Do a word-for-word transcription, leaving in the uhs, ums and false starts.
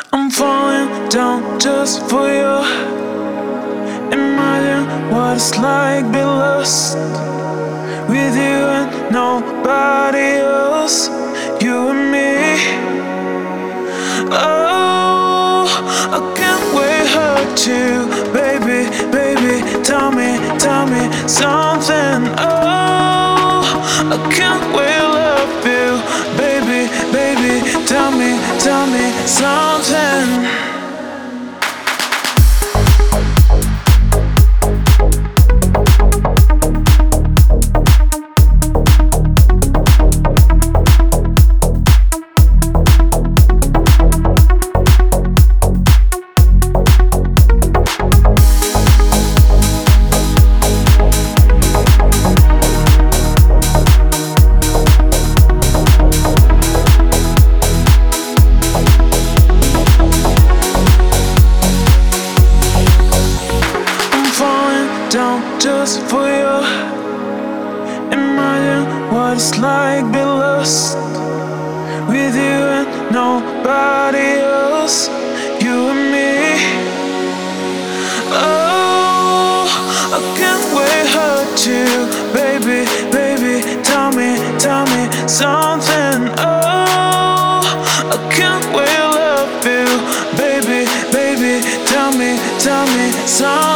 I'm falling down just for you. Imagine what it's like be lost with you and nobody else. You and me. Oh, I can't wait to hurt you, baby, baby. Tell me, tell me something. Oh, I can't wait to love you, baby, baby. Tell me, tell me something. Down just for you. Imagine what it's like be lost with you and nobody else. You and me. Oh, I can't wait to hurt you, baby, baby. Tell me, tell me something. Oh, I can't wait to love you, baby, baby. Tell me, tell me something.